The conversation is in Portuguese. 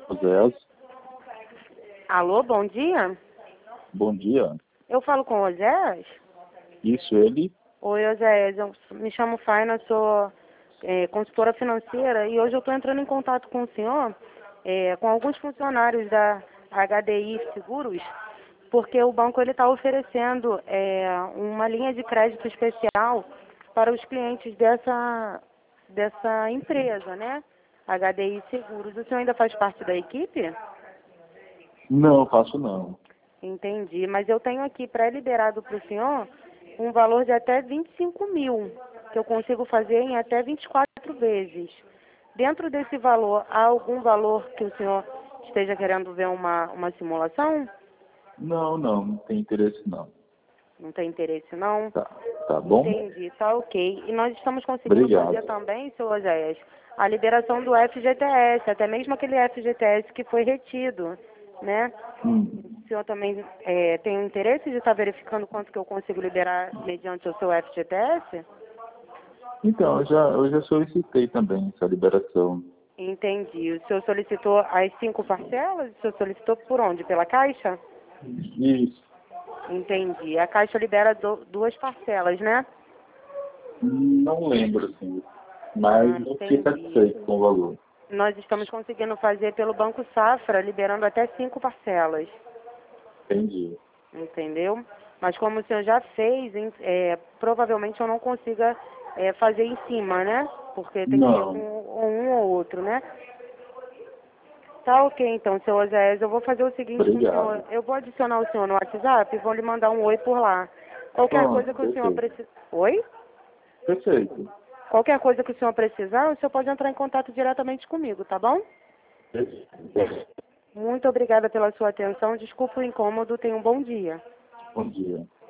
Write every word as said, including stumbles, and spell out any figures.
Oséias, Alô, bom dia. bom dia. Eu falo com o Oséias? Isso, ele? Oi, Oséias, eu me chamo Faina, sou é, consultora financeira e hoje eu estou entrando em contato com o senhor, é, com alguns funcionários da H D I Seguros, porque o banco ele está oferecendo é, uma linha de crédito especial para os clientes dessa, dessa empresa, né? H D I Seguros. O senhor ainda faz parte da equipe? Não, faço não. Entendi, mas eu tenho aqui pré-liberado para o senhor um valor de até vinte e cinco mil, que eu consigo fazer em até vinte e quatro vezes. Dentro desse valor, há algum valor que o senhor esteja querendo ver uma, uma simulação? Não, não, não tem interesse não. Não tem interesse, não? Tá, tá bom? Entendi, tá ok. E nós estamos conseguindo Obrigado. fazer também, seu Oséias, a liberação do F G T S, até mesmo aquele F G T S que foi retido, né? Hum. O senhor também é, tem o interesse de estar verificando quanto que eu consigo liberar mediante o seu F G T S? Então, eu já, eu já solicitei também essa liberação. Entendi. O senhor solicitou as cinco parcelas? O senhor solicitou por onde? Pela Caixa? Isso. Entendi. A Caixa libera do, duas parcelas, né? Não lembro, assim. Mas Ah, eu fiquei entendi. satisfeito com o valor. Nós estamos conseguindo fazer pelo Banco Safra, liberando até cinco parcelas. Entendi. Entendeu? Mas como o senhor já fez, em- é, provavelmente eu não consiga é, fazer em cima, né? Porque tem que ser Não. um, um ou outro, né? Tá ok, então, seu Oséias, eu vou fazer o seguinte com o senhor. Obrigado. Eu vou adicionar o senhor no WhatsApp e vou lhe mandar um oi por lá. Qualquer coisa Pronto, que o senhor perfeito. precisar... Oi? Perfeito. Qualquer coisa que o senhor precisar, o senhor pode entrar em contato diretamente comigo, tá bom? Perfeito. Muito obrigada pela sua atenção. Desculpa o incômodo. Tenha um bom dia. Bom dia.